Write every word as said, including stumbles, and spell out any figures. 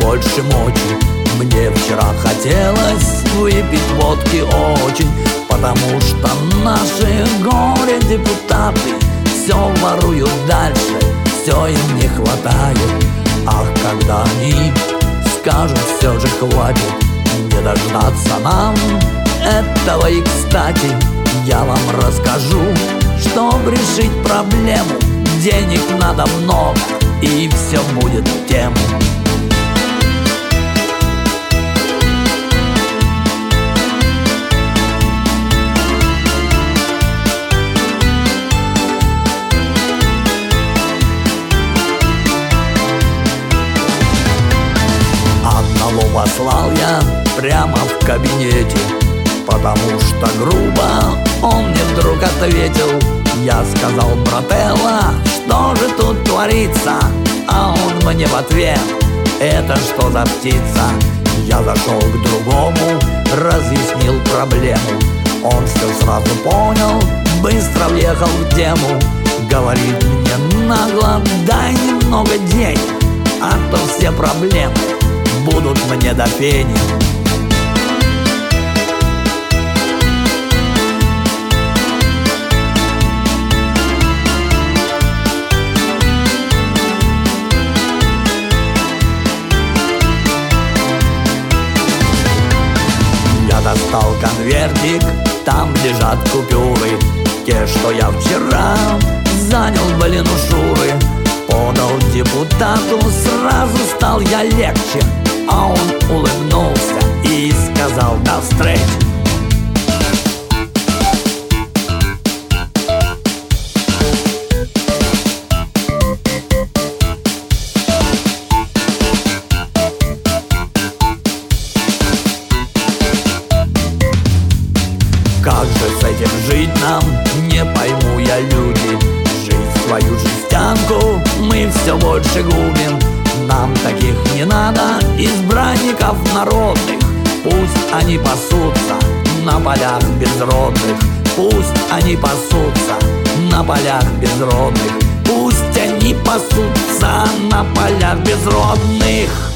больше мочи. Мне вчера хотелось выпить водки очень, потому что наши горе-депутаты все воруют дальше, все им не хватает. Ах, когда они скажут, все же хватит, не дождаться нам этого. И, кстати, я вам расскажу, чтобы решить проблему, денег надо много, и все будет в тему. Одного послал я прямо в кабинете, потому что грубо он мне вдруг ответил. Я сказал: брателло, что же тут творится? А он мне в ответ: это что за птица? Я зашел к другому, разъяснил проблему. Он все сразу понял, быстро въехал в тему. Говорит мне нагло: дай немного денег, а то все проблемы будут мне до фени. Я достал конвертик, там лежат купюры, те, что я вчера занял, блин, у Шуры. Подал депутату, сразу стал я легче, а он улыбнулся и сказал: до встречи. Как же с этим жить нам, не пойму я, люди. Жизнь свою жестянку мы все больше губим. Нам таких не надо, избранников народных. Пусть они пасутся на полях безродных. Пусть они пасутся на полях безродных. Пусть они пасутся на полях безродных.